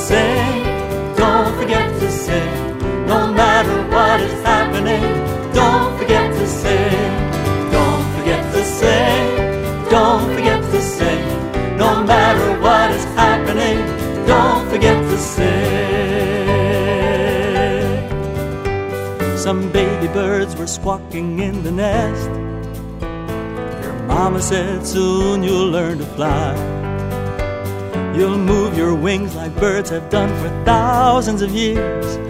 sing, don't forget to sing. No matter what is happening, don't forget to sing. Don't forget to sing, don't forget to sing. No matter what is happening, don't forget to sing. Some baby birds were squawking in the nest. Their mama said, soon you'll learn to fly. You'll move your wings like birds have done for thousands of years.